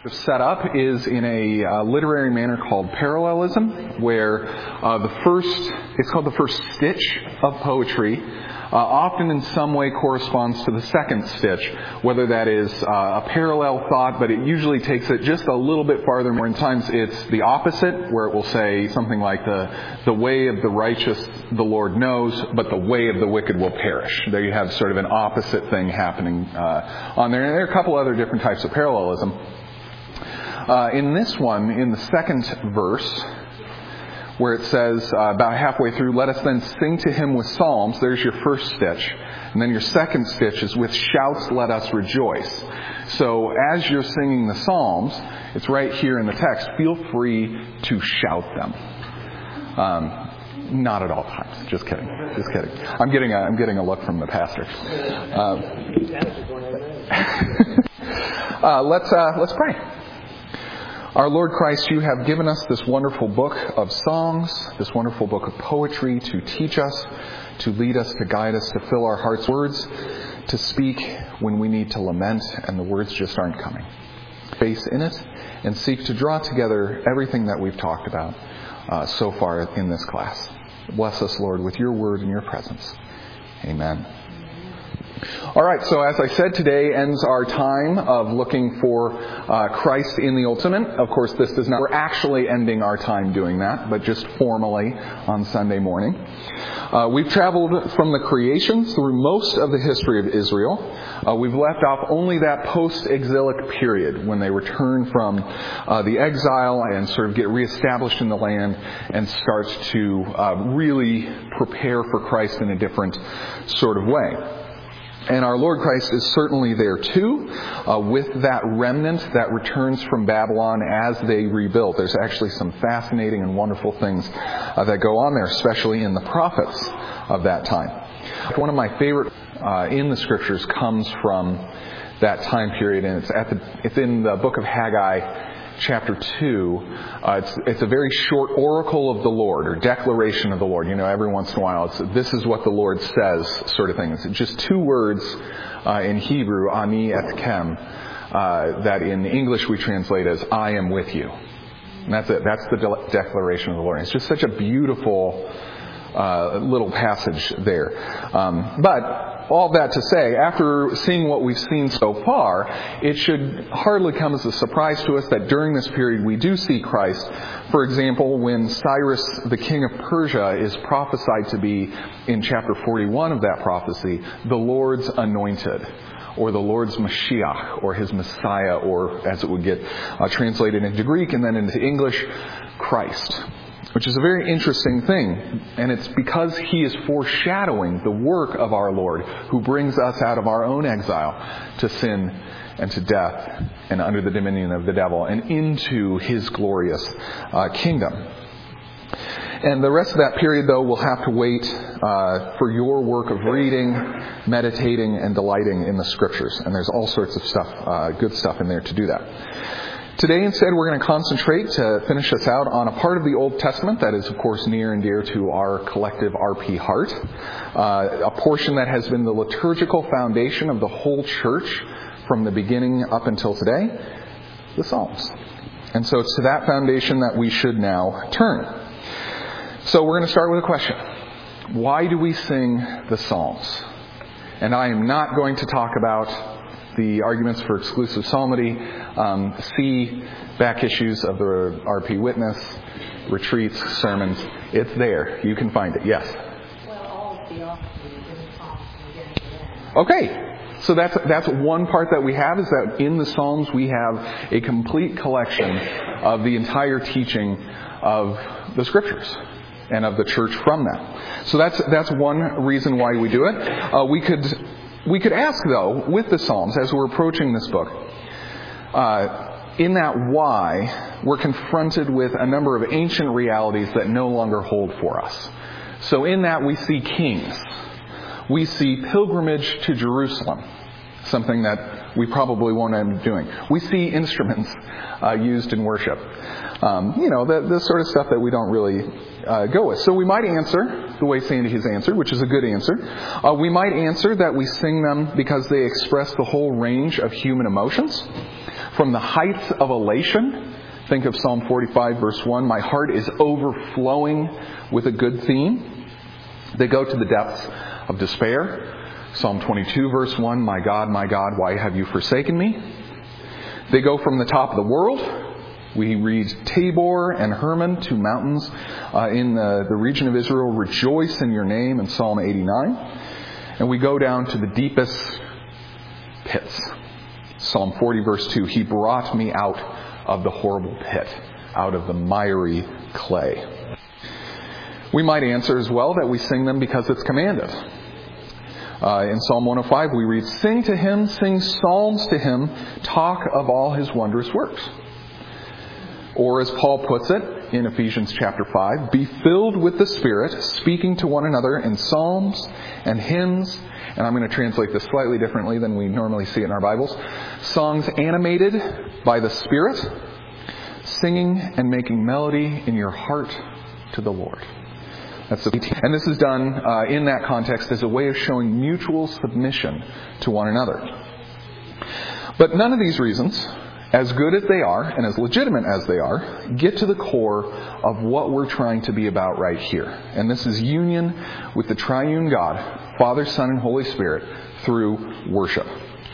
Set up is in a literary manner called parallelism, where it's called the first stitch of poetry, often in some way corresponds to the second stitch, whether that is a parallel thought, but it usually takes it just a little bit farther. More in times it's the opposite, where it will say something like the way of the righteous the Lord knows, but the way of the wicked will perish. There you have sort of an opposite thing happening on there. And there are a couple other different types of parallelism. In this one, in the second verse, where it says about halfway through, let us then sing to him with psalms. There's your first stitch. And then your second stitch is with shouts let us rejoice. So as you're singing the psalms, it's right here in the text. Feel free to shout them. Not at all times. Just kidding. Just kidding. I'm getting a look from the pastor. Let's pray. Our Lord Christ, you have given us this wonderful book of songs, this wonderful book of poetry to teach us, to lead us, to guide us, to fill our hearts with words, to speak when we need to lament and the words just aren't coming. Face in it and seek to draw together everything that we've talked about so far in this class. Bless us, Lord, with your word and your presence. Amen. All right, so as I said, today ends our time of looking for Christ in the Old Testament. Of course, this does not. We're actually ending our time doing that, but just formally on Sunday morning. We've traveled from the creation through most of the history of Israel. We've left off only that post-exilic period when they return from the exile and sort of get reestablished in the land and start to really prepare for Christ in a different sort of way. And our Lord Christ is certainly there too, with that remnant that returns from Babylon as they rebuild. There's actually some fascinating and wonderful things that go on there, especially in the prophets of that time. One of my favorite in the scriptures comes from that time period, and it's in the book of Haggai, chapter 2. It's a very short oracle of the Lord, or declaration of the Lord. You know, every once in a while, this is what the Lord says, sort of thing. It's just two words in Hebrew, ani etkem, that in English we translate as I am with you. And that's it. That's the declaration of the Lord. It's just such a beautiful little passage there. But all that to say, after seeing what we've seen so far, it should hardly come as a surprise to us that during this period we do see Christ. For example, when Cyrus, the king of Persia, is prophesied to be, in chapter 41 of that prophecy, the Lord's anointed, or the Lord's Mashiach, or his Messiah, or as it would get translated into Greek and then into English, Christ. Which is a very interesting thing, and it's because he is foreshadowing the work of our Lord, who brings us out of our own exile to sin and to death and under the dominion of the devil and into his glorious kingdom. And the rest of that period, though, we'll have to wait for your work of reading, meditating, and delighting in the Scriptures. And there's all sorts of stuff, good stuff in there to do that. Today, instead, we're going to concentrate, to finish us out, on a part of the Old Testament that is, of course, near and dear to our collective RP heart. A portion that has been the liturgical foundation of the whole church from the beginning up until today, the Psalms. And so it's to that foundation that we should now turn. So we're going to start with a question. Why do we sing the Psalms? And I am not going to talk about the arguments for exclusive psalmody. See back issues of the RP Witness, retreats, sermons. It's there. You can find it. Yes? Well, all of the offices in the Psalms from beginning to end. Okay. So that's one part that we have, is that in the Psalms we have a complete collection of the entire teaching of the Scriptures and of the church from that. So that's one reason why we do it. We could ask, though, with the Psalms, as we're approaching this book, in that why, we're confronted with a number of ancient realities that no longer hold for us. So in that we see kings. We see pilgrimage to Jerusalem, something that we probably won't end up doing. We see instruments used in worship. The sort of stuff that we don't really go with. So we might answer the way Sandy has answered, which is a good answer. We might answer that we sing them because they express the whole range of human emotions. From the heights of elation, think of Psalm 45 verse 1, my heart is overflowing with a good theme. They go to the depths of despair. Psalm 22 verse 1, my God, why have you forsaken me? They go from the top of the world. We read Tabor and Hermon, two mountains in the region of Israel, rejoice in your name in Psalm 89. And we go down to the deepest pits. Psalm 40 verse 2, he brought me out of the horrible pit, out of the miry clay. We might answer as well that we sing them because it's commanded. In Psalm 105 we read, sing to him, sing psalms to him, talk of all his wondrous works. Or as Paul puts it in Ephesians chapter 5, be filled with the Spirit, speaking to one another in psalms and hymns, and I'm going to translate this slightly differently than we normally see it in our Bibles, songs animated by the Spirit, singing and making melody in your heart to the Lord. And this is done in that context as a way of showing mutual submission to one another. But none of these reasons, as good as they are and as legitimate as they are, get to the core of what we're trying to be about right here. And this is union with the triune God, Father, Son, and Holy Spirit through worship.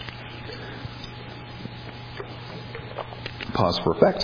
Pause for effect.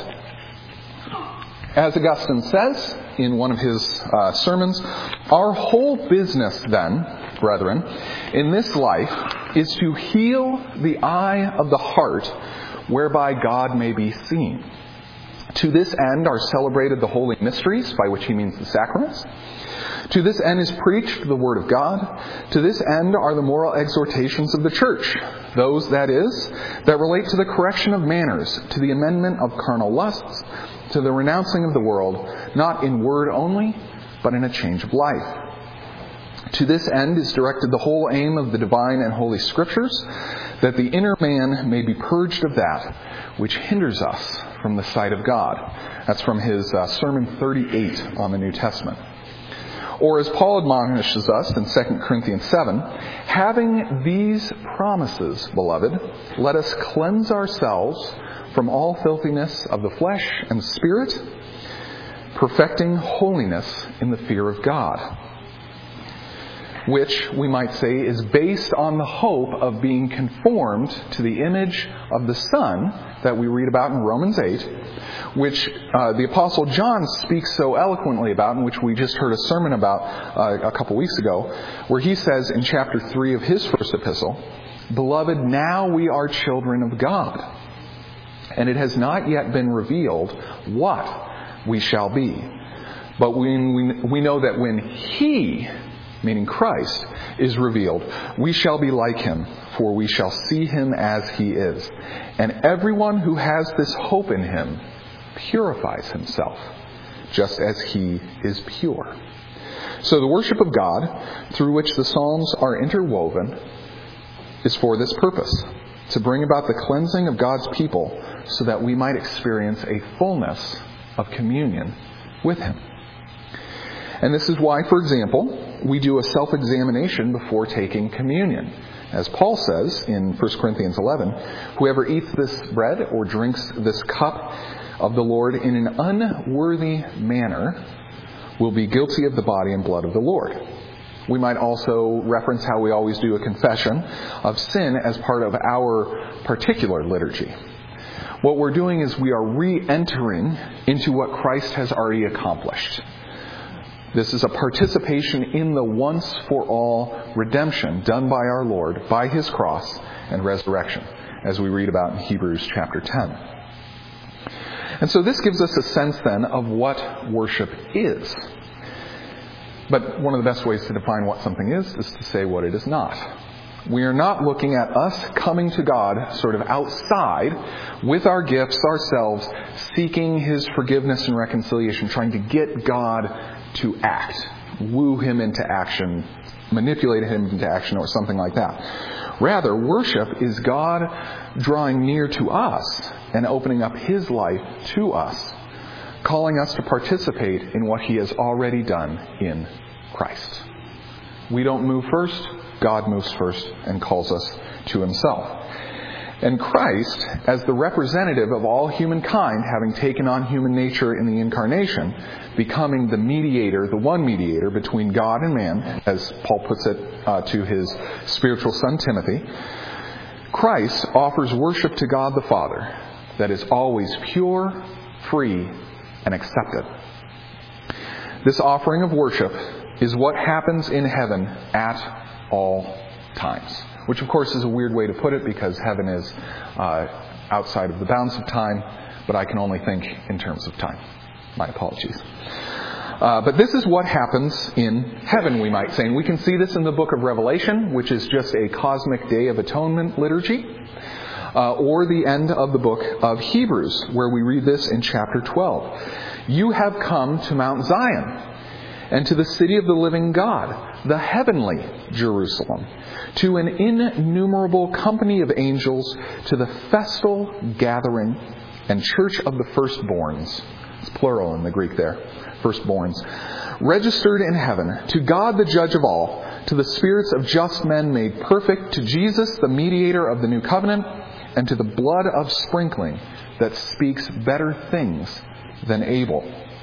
As Augustine says in one of his sermons, our whole business then, brethren, in this life is to heal the eye of the heart whereby God may be seen. To this end are celebrated the holy mysteries, by which he means the sacraments. To this end is preached the word of God. To this end are the moral exhortations of the church, those, that is, that relate to the correction of manners, to the amendment of carnal lusts, to the renouncing of the world, not in word only, but in a change of life. To this end is directed the whole aim of the divine and holy scriptures, that the inner man may be purged of that which hinders us from the sight of God. That's from his Sermon 38 on the New Testament. Or as Paul admonishes us in 2 Corinthians 7, having these promises, beloved, let us cleanse ourselves from all filthiness of the flesh and spirit, perfecting holiness in the fear of God, which we might say is based on the hope of being conformed to the image of the Son that we read about in Romans 8, which the Apostle John speaks so eloquently about, and which we just heard a sermon about a couple weeks ago, where he says in chapter 3 of his first epistle, beloved, now we are children of God, and it has not yet been revealed what we shall be. But we know that when he, meaning Christ, is revealed, we shall be like him, for we shall see him as he is. And everyone who has this hope in him purifies himself, just as he is pure. So the worship of God, through which the Psalms are interwoven, is for this purpose, to bring about the cleansing of God's people so that we might experience a fullness of communion with him. And this is why, for example, we do a self-examination before taking communion. As Paul says in 1 Corinthians 11, whoever eats this bread or drinks this cup of the Lord in an unworthy manner will be guilty of the body and blood of the Lord. We might also reference how we always do a confession of sin as part of our particular liturgy. What we're doing is we are re-entering into what Christ has already accomplished. This is a participation in the once-for-all redemption done by our Lord by his cross and resurrection, as we read about in Hebrews chapter 10. And so this gives us a sense then of what worship is. But one of the best ways to define what something is to say what it is not. We are not looking at us coming to God sort of outside with our gifts ourselves, seeking his forgiveness and reconciliation, trying to get God to act, woo him into action, manipulate him into action, or something like that. Rather, worship is God drawing near to us and opening up his life to us, calling us to participate in what he has already done in Christ. We don't move first. God moves first and calls us to himself. And Christ, as the representative of all humankind, having taken on human nature in the incarnation, becoming the mediator, the one mediator between God and man, as Paul puts it to his spiritual son Timothy, Christ offers worship to God the Father that is always pure, free, and accepted. This offering of worship is what happens in heaven at all times. Which, of course, is a weird way to put it because heaven is outside of the bounds of time, but I can only think in terms of time. My apologies. But this is what happens in heaven, we might say. And we can see this in the book of Revelation, which is just a cosmic Day of Atonement liturgy, or the end of the book of Hebrews, where we read this in chapter 12. You have come to Mount Zion, and to the city of the living God, the heavenly Jerusalem, to an innumerable company of angels, to the festal gathering and church of the firstborns. It's plural in the Greek there, firstborns. Registered in heaven, to God the judge of all, to the spirits of just men made perfect, to Jesus the mediator of the new covenant, and to the blood of sprinkling that speaks better things than Abel.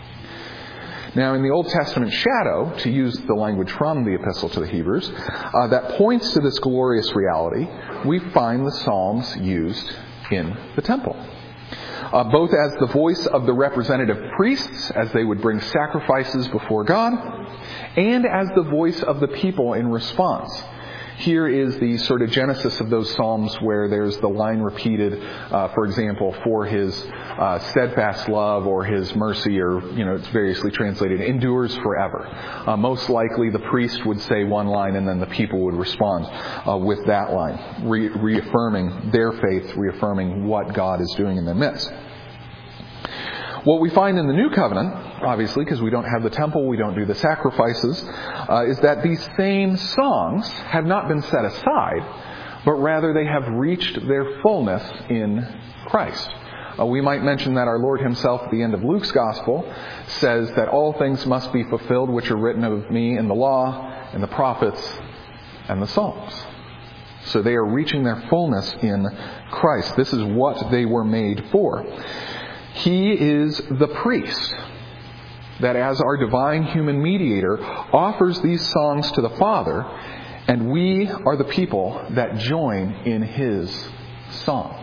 Now, in the Old Testament shadow, to use the language from the Epistle to the Hebrews, that points to this glorious reality, we find the Psalms used in the temple. Both as the voice of the representative priests, as they would bring sacrifices before God, and as the voice of the people in response. Here is the sort of genesis of those Psalms where there's the line repeated, for example, for his steadfast love or his mercy, or, it's variously translated, endures forever. Most likely the priest would say one line and then the people would respond with that line, reaffirming their faith, reaffirming what God is doing in their midst. What we find in the New Covenant, obviously, because we don't have the temple, we don't do the sacrifices, is that these same songs have not been set aside, but rather they have reached their fullness in Christ. We might mention that our Lord himself at the end of Luke's Gospel says that all things must be fulfilled which are written of me in the law, and the prophets, and the Psalms. So they are reaching their fullness in Christ. This is what they were made for. He is the priest that, as our divine human mediator, offers these songs to the Father, and we are the people that join in his song.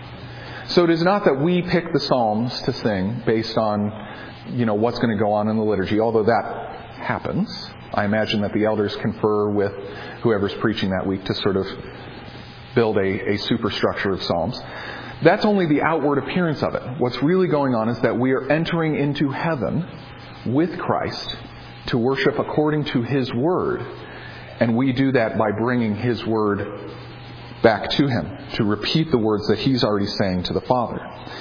So it is not that we pick the Psalms to sing based on, what's going to go on in the liturgy, although that happens. I imagine that the elders confer with whoever's preaching that week to sort of build a superstructure of Psalms. That's only the outward appearance of it. What's really going on is that we are entering into heaven with Christ to worship according to his word. And we do that by bringing his word back to him, to repeat the words that he's already saying to the Father.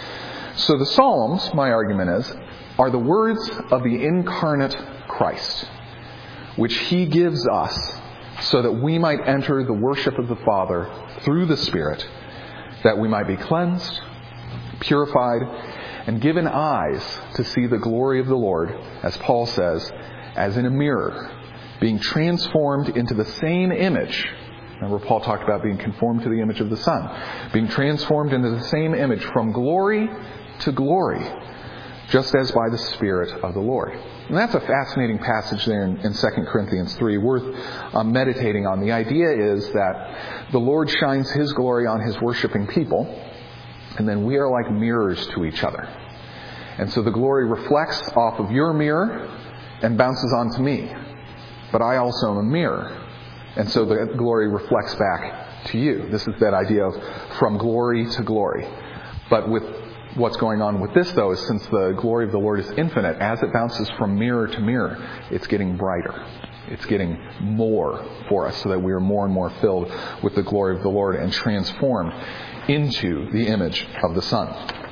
So the Psalms, my argument is, are the words of the incarnate Christ, which he gives us so that we might enter the worship of the Father through the Spirit, that we might be cleansed, purified, and given eyes to see the glory of the Lord, as Paul says, as in a mirror, being transformed into the same image. Remember, Paul talked about being conformed to the image of the Son. Being transformed into the same image from glory to glory, just as by the Spirit of the Lord. And that's a fascinating passage there in 2 Corinthians 3, worth meditating on. The idea is that the Lord shines his glory on his worshiping people, and then we are like mirrors to each other. And so the glory reflects off of your mirror and bounces onto me. But I also am a mirror. And so the glory reflects back to you. This is that idea of from glory to glory. But with what's going on with this, though, is since the glory of the Lord is infinite, as it bounces from mirror to mirror, it's getting brighter. It's getting more for us so that we are more and more filled with the glory of the Lord and transformed into the image of the Son.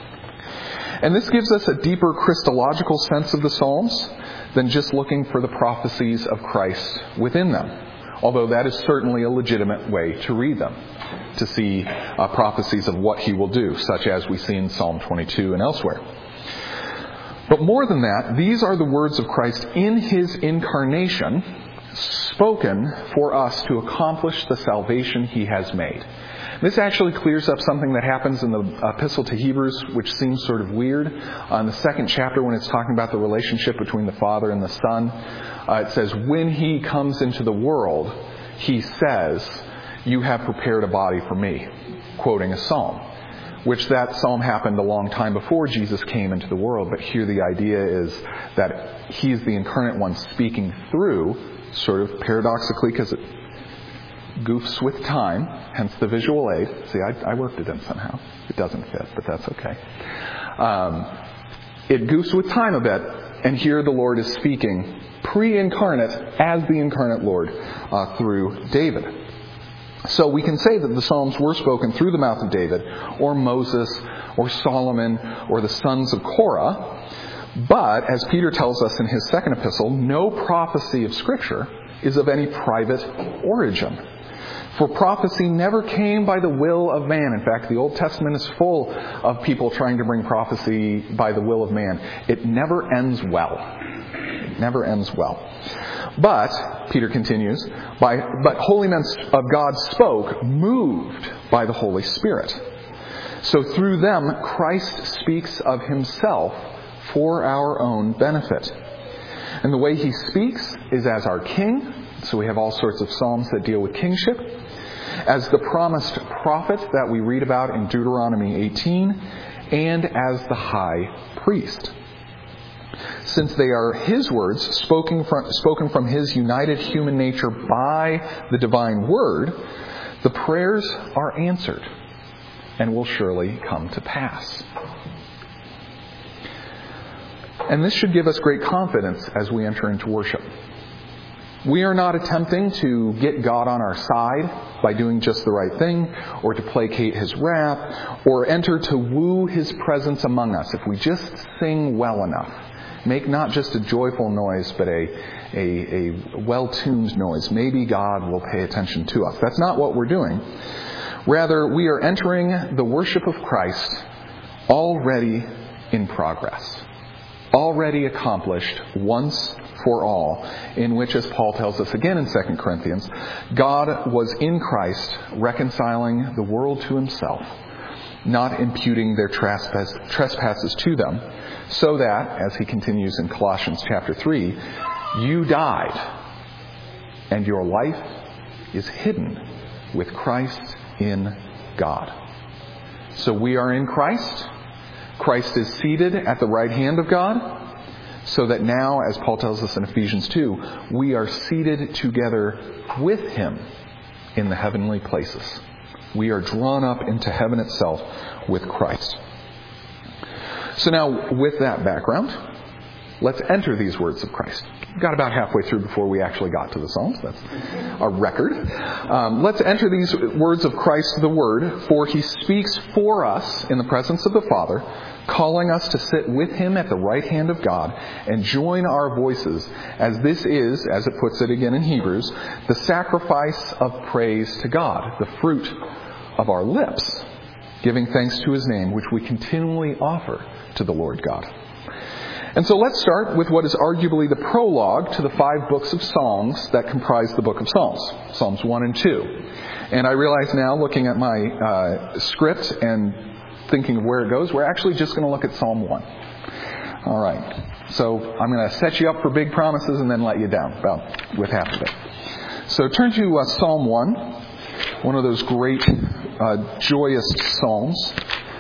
And this gives us a deeper Christological sense of the Psalms than just looking for the prophecies of Christ within them. Although that is certainly a legitimate way to read them, to see prophecies of what he will do, such as we see in Psalm 22 and elsewhere. But more than that, these are the words of Christ in his incarnation, spoken for us to accomplish the salvation he has made. This actually clears up something that happens in the Epistle to Hebrews, which seems sort of weird. In the second chapter, when it's talking about the relationship between the Father and the Son, it says, when He comes into the world, He says, you have prepared a body for me, quoting a psalm, which that psalm happened a long time before Jesus came into the world. But here the idea is that He's the incarnate one speaking through, sort of paradoxically, because it goofs with time, hence the visual aid. See, I worked it in somehow. It doesn't fit, but that's okay. It goofs with time a bit, and here the Lord is speaking pre-incarnate as the incarnate Lord through David. So we can say that the Psalms were spoken through the mouth of David, or Moses, or Solomon, or the sons of Korah. But, as Peter tells us in his second epistle, no prophecy of Scripture is of any private origin. For prophecy never came by the will of man. In fact, the Old Testament is full of people trying to bring prophecy by the will of man. It never ends well. It never ends well. But, Peter continues, but holy men of God spoke, moved by the Holy Spirit. So through them, Christ speaks of Himself for our own benefit. And the way He speaks is as our King. So we have all sorts of psalms that deal with kingship. As the promised prophet that we read about in Deuteronomy 18. And as the high priest. Since they are His words, spoken from His united human nature by the divine word, the prayers are answered and will surely come to pass. And this should give us great confidence as we enter into worship. We are not attempting to get God on our side by doing just the right thing, or to placate His wrath, or enter to woo His presence among us. If we just sing well enough, make not just a joyful noise, but a well-tuned noise, maybe God will pay attention to us. That's not what we're doing. Rather, we are entering the worship of Christ already in progress, already accomplished once for all, in which, as Paul tells us again in 2 Corinthians, God was in Christ reconciling the world to Himself, not imputing their trespasses to them, so that, as he continues in Colossians chapter 3, you died, and your life is hidden with Christ in God. So we are in Christ. Christ is seated at the right hand of God, so that now, as Paul tells us in Ephesians 2, we are seated together with Him in the heavenly places. We are drawn up into heaven itself with Christ. So now, with that background, let's enter these words of Christ. We got about halfway through before we actually got to the Psalms. That's a record. Let's enter these words of Christ the Word, for He speaks for us in the presence of the Father, calling us to sit with Him at the right hand of God and join our voices, as this is, as it puts it again in Hebrews, the sacrifice of praise to God, the fruit of our lips, giving thanks to His name, which we continually offer to the Lord God. And so let's start with what is arguably the prologue to the 5 books of Psalms that comprise the book of Psalms, Psalms 1 and 2. And I realize now, looking at my script and thinking of where it goes, we're actually just going to look at Psalm 1. All right. So I'm going to set you up for big promises and then let you down, well, with half of it. So turn to Psalm 1, one of those great joyous psalms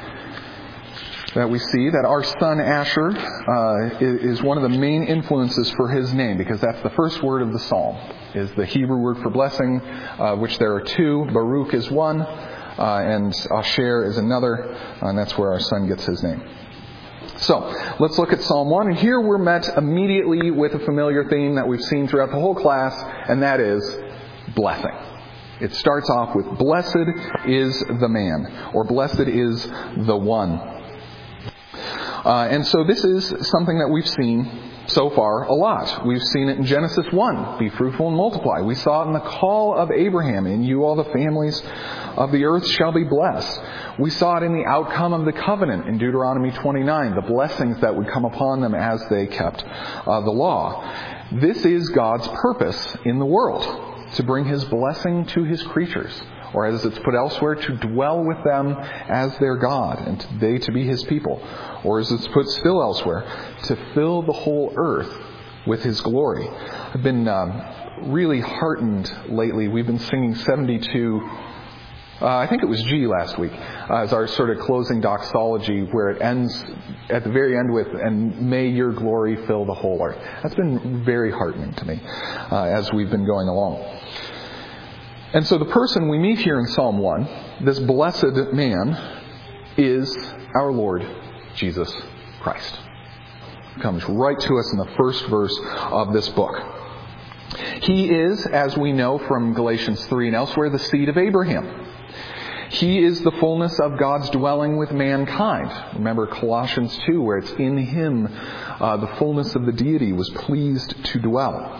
that we see, that our son Asher is one of the main influences for his name, because that's the first word of the psalm, is the Hebrew word for blessing, which there are 2. Baruch is one, and Asher is another, and that's where our son gets his name. So, let's look at Psalm 1, and here we're met immediately with a familiar theme that we've seen throughout the whole class, and that is blessing. It starts off with, blessed is the man, or blessed is the one. And so this is something that we've seen so far a lot. We've seen it in Genesis 1, be fruitful and multiply. We saw it in the call of Abraham, in you all the families of the earth shall be blessed. We saw it in the outcome of the covenant in Deuteronomy 29, the blessings that would come upon them as they kept the law. This is God's purpose in the world, to bring His blessing to His creatures. Or as it's put elsewhere, to dwell with them as their God, and they to be his people. Or as it's put still elsewhere, to fill the whole earth with his glory. I've been really heartened lately. We've been singing 72, I think it was G last week, as our sort of closing doxology, where it ends at the very end with, and may your glory fill the whole earth. That's been very heartening to me as we've been going along. And so the person we meet here in Psalm 1, this blessed man, is our Lord Jesus Christ. It comes right to us in the first verse of this book. He is, as we know from Galatians 3 and elsewhere, the seed of Abraham. He is the fullness of God's dwelling with mankind. Remember Colossians 2, where it's in him the fullness of the deity was pleased to dwell.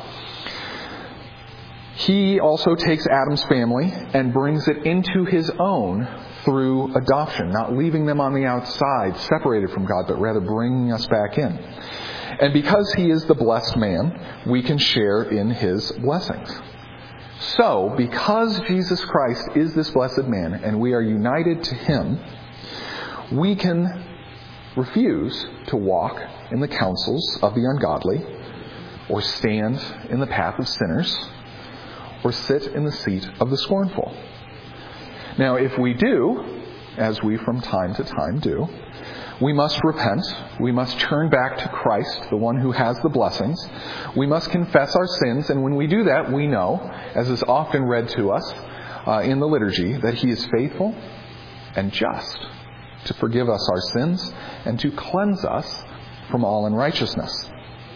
He also takes Adam's family and brings it into his own through adoption, not leaving them on the outside, separated from God, but rather bringing us back in. And because he is the blessed man, we can share in his blessings. So, because Jesus Christ is this blessed man and we are united to him, we can refuse to walk in the counsels of the ungodly, or stand in the path of sinners, or sit in the seat of the scornful. Now, if we do, as we from time to time do, we must repent. We must turn back to Christ, the one who has the blessings. We must confess our sins, and when we do that, we know, as is often read to us in the liturgy, that he is faithful and just to forgive us our sins and to cleanse us from all unrighteousness.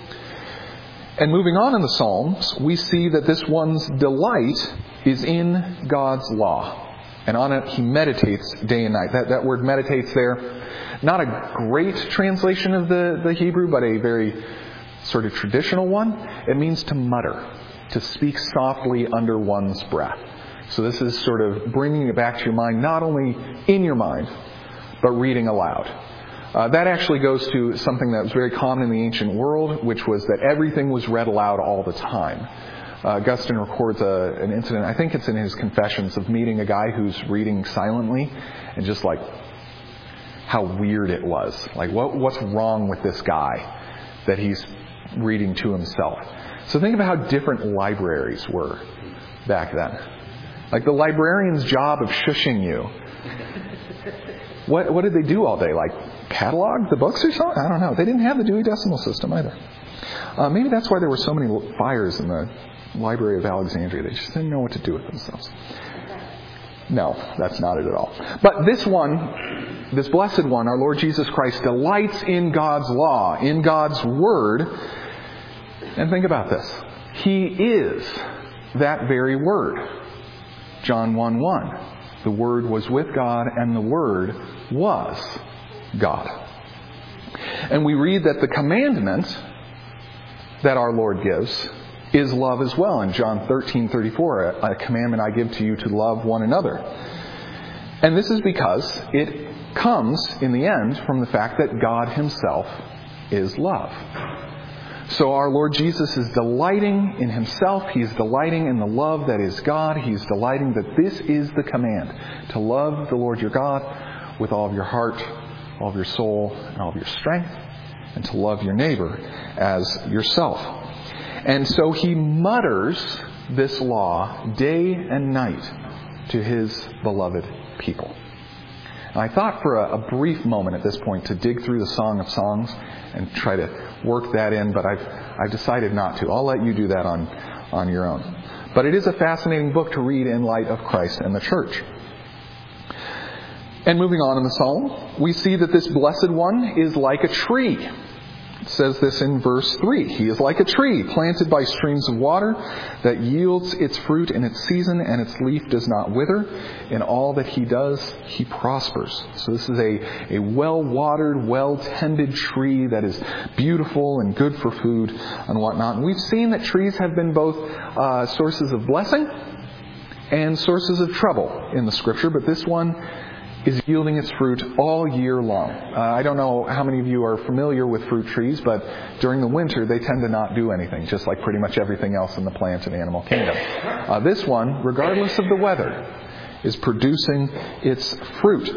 And moving on in the Psalms, we see that this one's delight is in God's law. And on it he meditates day and night. That word meditates there, not a great translation of the Hebrew, but a very sort of traditional one. It means to mutter, to speak softly under one's breath. So this is sort of bringing it back to your mind, not only in your mind, but reading aloud. That actually goes to something that was very common in the ancient world, which was that everything was read aloud all the time. Augustine records an incident, I think it's in his Confessions, of meeting a guy who's reading silently, and just like how weird it was. Like, what's wrong with this guy that he's reading to himself? So think about how different libraries were back then. Like the librarian's job of shushing you. What did they do all day? Like catalog the books or something? I don't know. They didn't have the Dewey Decimal System either. Maybe that's why there were so many fires in the Library of Alexandria. They just didn't know what to do with themselves. No, that's not it at all. But this one, this blessed one, our Lord Jesus Christ, delights in God's law, in God's word. And think about this. He is that very word. John 1:1. The Word was with God, and the Word was God. And we read that the commandment that our Lord gives is love as well. In John 13:34, a commandment I give to you, to love one another. And this is because it comes, in the end, from the fact that God himself is love. So our Lord Jesus is delighting in himself. He's delighting in the love that is God. He's delighting that this is the command, to love the Lord your God with all of your heart, all of your soul, and all of your strength, and to love your neighbor as yourself. And so he mutters this law day and night to his beloved people. And I thought for a brief moment at this point to dig through the Song of Songs and try to work that in, but I've decided not to. I'll let you do that on your own. But it is a fascinating book to read in light of Christ and the church. And moving on in the psalm, we see that this blessed one is like a tree. It says this in verse 3. He is like a tree planted by streams of water that yields its fruit in its season, and its leaf does not wither. In all that he does, he prospers. So this is a well-watered, well-tended tree that is beautiful and good for food and whatnot. And we've seen that trees have been both sources of blessing and sources of trouble in the Scripture, but this one is yielding its fruit all year long. I don't know how many of you are familiar with fruit trees, but during the winter they tend to not do anything, just like pretty much everything else in the plant and animal kingdom. This one, regardless of the weather, is producing its fruit.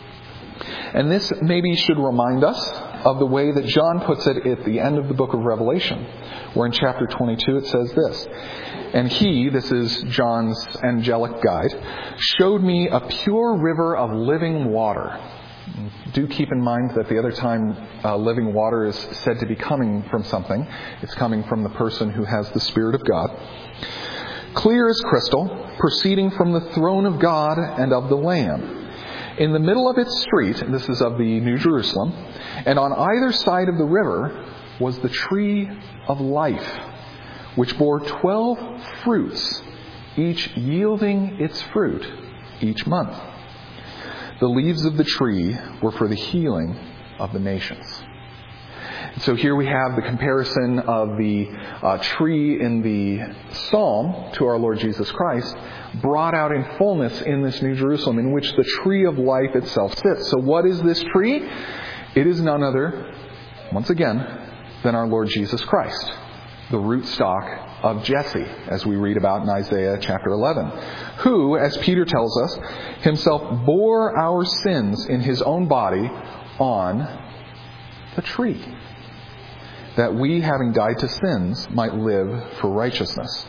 And this maybe should remind us of the way that John puts it at the end of the book of Revelation, where in chapter 22 it says this, "And he," this is John's angelic guide, "showed me a pure river of living water." Do keep in mind that the other time living water is said to be coming from something, it's coming from the person who has the Spirit of God. "Clear as crystal, proceeding from the throne of God and of the Lamb. In the middle of its street," this is of the New Jerusalem, "and on either side of the river was the tree of life, which bore 12 fruits, each yielding its fruit each month. The leaves of the tree were for the healing of the nations." So here we have the comparison of the tree in the Psalm to our Lord Jesus Christ, brought out in fullness in this New Jerusalem, in which the tree of life itself sits. So what is this tree? It is none other, once again, than our Lord Jesus Christ, the rootstock of Jesse, as we read about in Isaiah chapter 11, who, as Peter tells us, himself bore our sins in his own body on the tree, that we, having died to sins, might live for righteousness.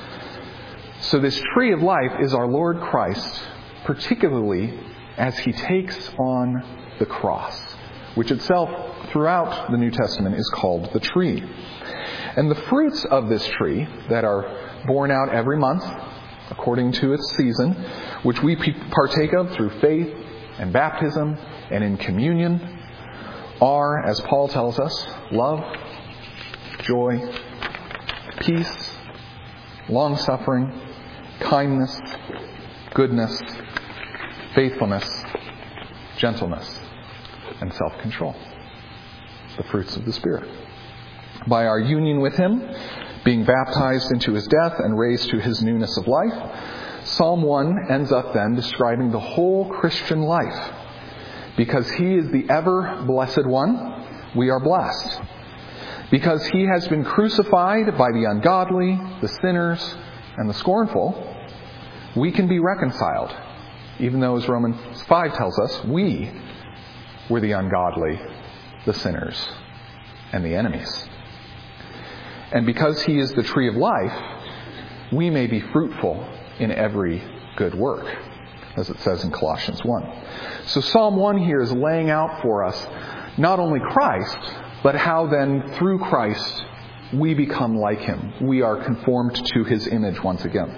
So this tree of life is our Lord Christ, particularly as he takes on the cross, which itself, throughout the New Testament, is called the tree. And the fruits of this tree that are borne out every month, according to its season, which we partake of through faith and baptism and in communion, are, as Paul tells us, love, joy, peace, long-suffering, kindness, goodness, faithfulness, gentleness, and self-control. The fruits of the Spirit. By our union with him, being baptized into his death and raised to his newness of life, Psalm 1 ends up then describing the whole Christian life. Because he is the ever-blessed one, we are blessed. Because he has been crucified by the ungodly, the sinners, and the scornful, we can be reconciled. Even though, as Romans 5 tells us, we were the ungodly, the sinners, and the enemies. And because he is the tree of life, we may be fruitful in every good work, as it says in Colossians 1. So Psalm 1 here is laying out for us not only Christ, but how then through Christ we become like him. We are conformed to his image once again.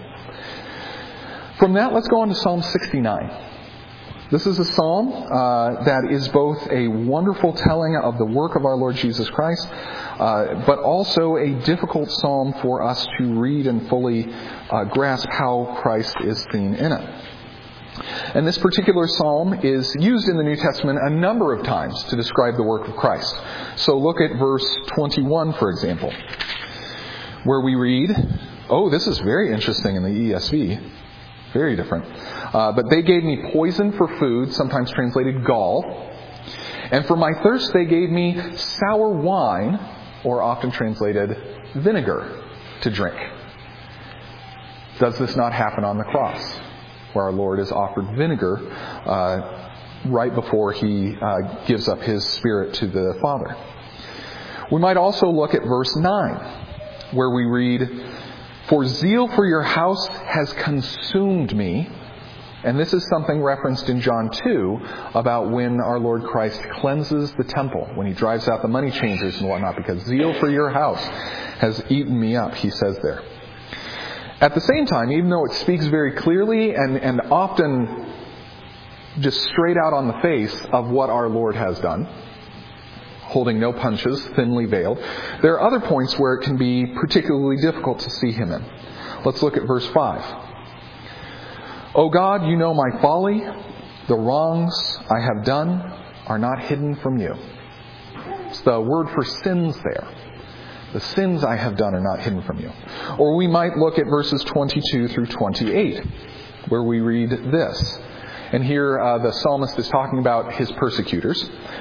From that, let's go on to Psalm 69. This is a psalm that is both a wonderful telling of the work of our Lord Jesus Christ, but also a difficult psalm for us to read and fully grasp how Christ is seen in it. And this particular psalm is used in the New Testament a number of times to describe the work of Christ. So look at verse 21, for example, where we read, this is very interesting in the ESV, very different. "But they gave me poison for food," sometimes translated gall, "and for my thirst they gave me sour wine," or often translated vinegar, "to drink." Does this not happen on the cross, where our Lord is offered vinegar right before he gives up his spirit to the Father? We might also look at verse 9, where we read, "For zeal for your house has consumed me." And this is something referenced in John 2 about when our Lord Christ cleanses the temple, when he drives out the money changers and whatnot, because zeal for your house has eaten me up, he says there. At the same time, even though it speaks very clearly and often just straight out on the face of what our Lord has done, holding no punches, thinly veiled, there are other points where it can be particularly difficult to see him in. Let's look at verse 5. "O God, you know my folly. The wrongs I have done are not hidden from you." It's the word for sins there. The sins I have done are not hidden from you. Or we might look at verses 22 through 28, where we read this. And here the psalmist is talking about his persecutors.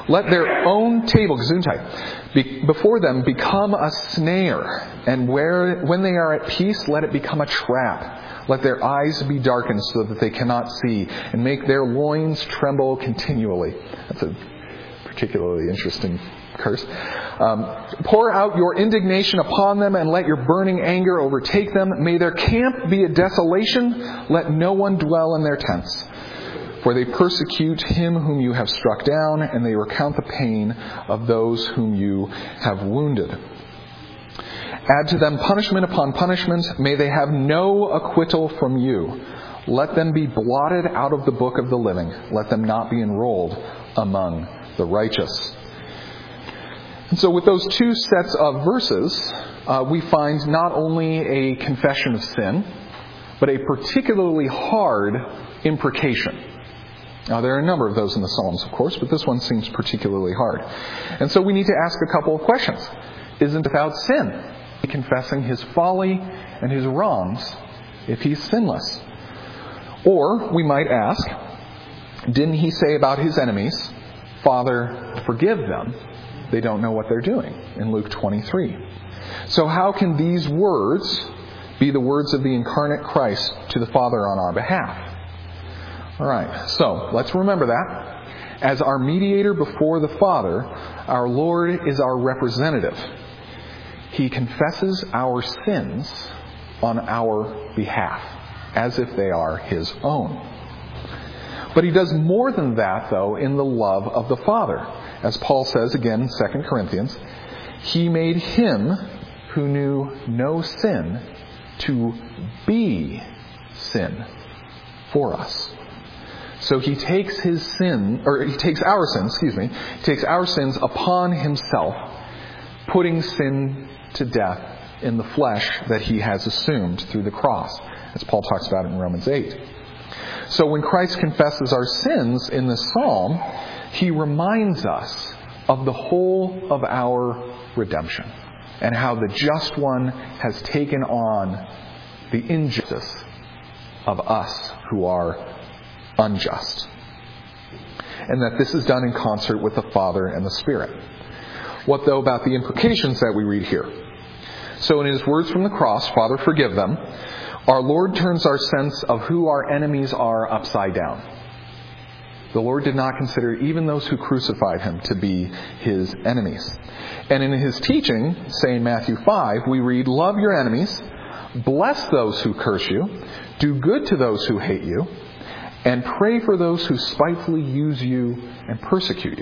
Let their own table, Gesundheit, before them become a snare, and when they are at peace, let it become a trap. Let their eyes be darkened so that they cannot see, and make their loins tremble continually. That's a particularly interesting curse. Pour out your indignation upon them, and let your burning anger overtake them. May their camp be a desolation. Let no one dwell in their tents. For they persecute him whom you have struck down, and they recount the pain of those whom you have wounded. Add to them punishment upon punishment. May they have no acquittal from you. Let them be blotted out of the book of the living. Let them not be enrolled among the righteous. And so with those two sets of verses, we find not only a confession of sin, but a particularly hard imprecation. Now, there are a number of those in the Psalms, of course, but this one seems particularly hard. And so we need to ask a couple of questions. Isn't without sin confessing his folly and his wrongs if he's sinless? Or we might ask, didn't he say about his enemies, Father, forgive them, they don't know what they're doing, in Luke 23. So how can these words be the words of the incarnate Christ to the Father on our behalf? All right, so let's remember that. As our mediator before the Father, our Lord is our representative. He confesses our sins on our behalf, as if they are his own. But he does more than that, though, in the love of the Father. As Paul says again in 2 Corinthians, he made him who knew no sin to be sin for us. So he takes our sins upon himself, putting sin to death in the flesh that he has assumed through the cross, as Paul talks about in Romans 8. So when Christ confesses our sins in this psalm, he reminds us of the whole of our redemption and how the just one has taken on the injustice of us who are unjust. And that this is done in concert with the Father and the Spirit. What, though, about the implications that we read here? So in his words from the cross, Father, forgive them, our Lord turns our sense of who our enemies are upside down. The Lord did not consider even those who crucified him to be his enemies. And in his teaching, say in Matthew 5, we read, love your enemies, bless those who curse you, do good to those who hate you, and pray for those who spitefully use you and persecute you.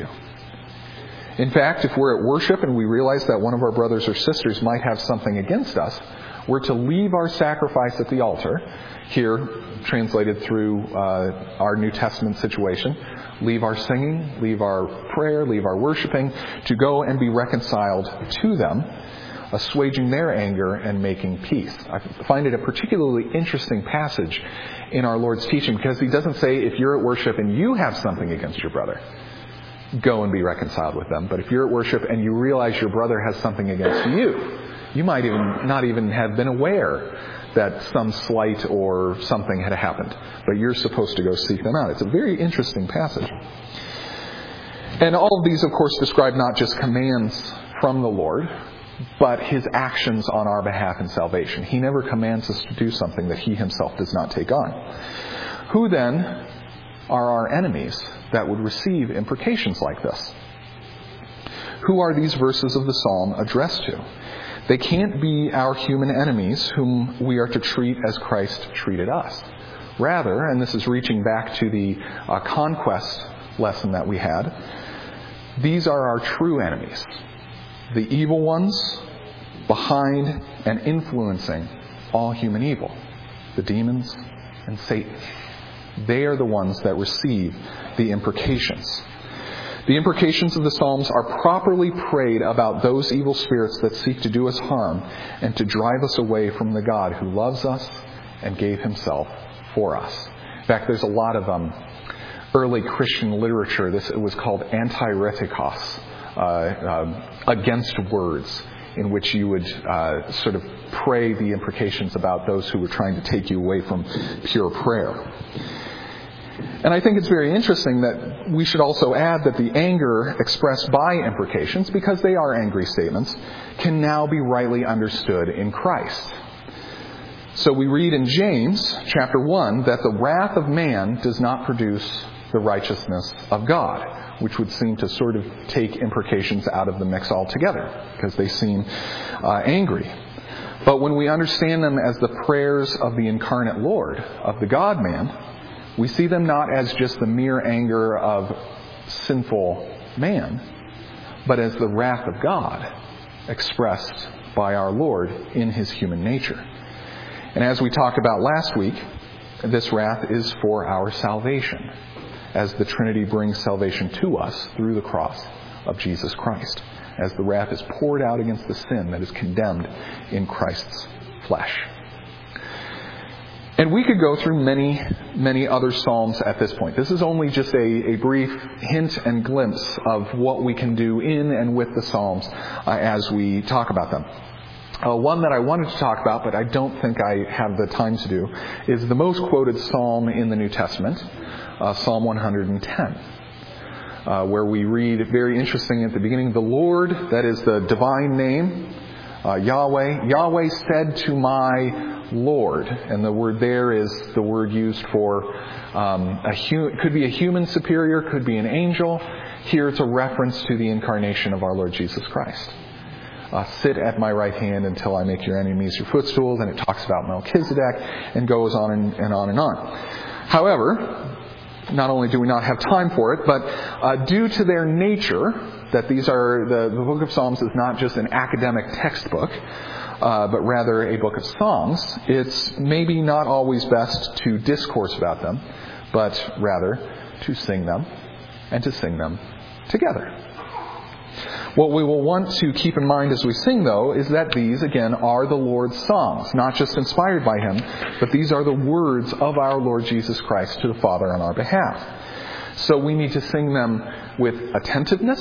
In fact, if we're at worship and we realize that one of our brothers or sisters might have something against us, we're to leave our sacrifice at the altar, here translated through our New Testament situation, leave our singing, leave our prayer, leave our worshiping, to go and be reconciled to them, assuaging their anger and making peace. I find it a particularly interesting passage in our Lord's teaching, because he doesn't say if you're at worship and you have something against your brother, go and be reconciled with them. But if you're at worship and you realize your brother has something against you, you might not even have been aware that some slight or something had happened, but you're supposed to go seek them out. It's a very interesting passage. And all of these, of course, describe not just commands from the Lord, but his actions on our behalf in salvation. He never commands us to do something that he himself does not take on. Who then are our enemies that would receive imprecations like this? Who are these verses of the psalm addressed to? They can't be our human enemies whom we are to treat as Christ treated us. Rather, and this is reaching back to the conquest lesson that we had, these are our true enemies. The evil ones behind and influencing all human evil. The demons and Satan. They are the ones that receive the imprecations. The imprecations of the Psalms are properly prayed about those evil spirits that seek to do us harm and to drive us away from the God who loves us and gave himself for us. In fact, there's a lot of early Christian literature. It was called anti-retikos, against words, in which you would sort of pray the imprecations about those who were trying to take you away from pure prayer. And I think it's very interesting that we should also add that the anger expressed by imprecations, because they are angry statements, can now be rightly understood in Christ. So we read in James chapter 1 that the wrath of man does not produce the righteousness of God, which would seem to sort of take imprecations out of the mix altogether, because they seem angry. But when we understand them as the prayers of the incarnate Lord, of the God-man, we see them not as just the mere anger of sinful man, but as the wrath of God expressed by our Lord in his human nature. And as we talked about last week, this wrath is for our salvation, as the Trinity brings salvation to us through the cross of Jesus Christ, as the wrath is poured out against the sin that is condemned in Christ's flesh. And we could go through many, many other psalms at this point. This is only just a brief hint and glimpse of what we can do in and with the psalms as we talk about them. One that I wanted to talk about, but I don't think I have the time to do, is the most quoted psalm in the New Testament, Psalm 110, where we read, very interesting at the beginning, the Lord, that is the divine name, Yahweh said to my Lord. And the word there is the word used for could be a human superior, could be an angel. Here it's a reference to the incarnation of our Lord Jesus Christ. Sit at my right hand until I make your enemies your footstools. And it talks about Melchizedek and goes on and on and on. However, not only do we not have time for it, but due to their nature, that these are the Book of Psalms is not just an academic textbook, but rather a book of songs, it's maybe not always best to discourse about them, but rather to sing them and to sing them together. What we will want to keep in mind as we sing, though, is that these, again, are the Lord's songs, not just inspired by Him, but these are the words of our Lord Jesus Christ to the Father on our behalf. So we need to sing them with attentiveness,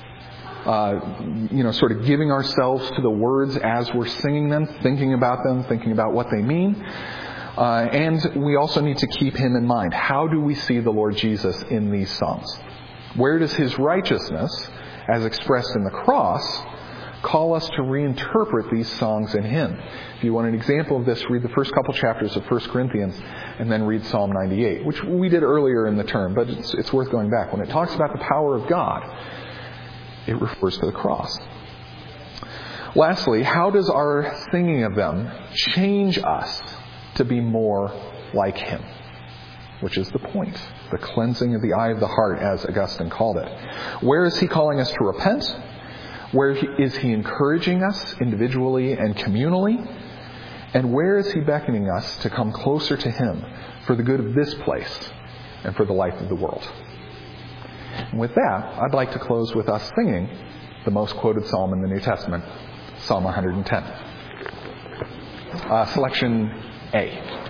sort of giving ourselves to the words as we're singing them, thinking about what they mean. And we also need to keep Him in mind. How do we see the Lord Jesus in these songs? Where does His righteousness, as expressed in the cross, call us to reinterpret these songs in Him? If you want an example of this, read the first couple chapters of 1 Corinthians and then read Psalm 98, which we did earlier in the term, but it's worth going back. When it talks about the power of God, it refers to the cross. Lastly, how does our singing of them change us to be more like Him? Which is the point. The cleansing of the eye of the heart, as Augustine called it. Where is He calling us to repent? Where is He encouraging us individually and communally? And where is He beckoning us to come closer to Him for the good of this place and for the life of the world? And with that, I'd like to close with us singing the most quoted psalm in the New Testament, Psalm 110. Selection A.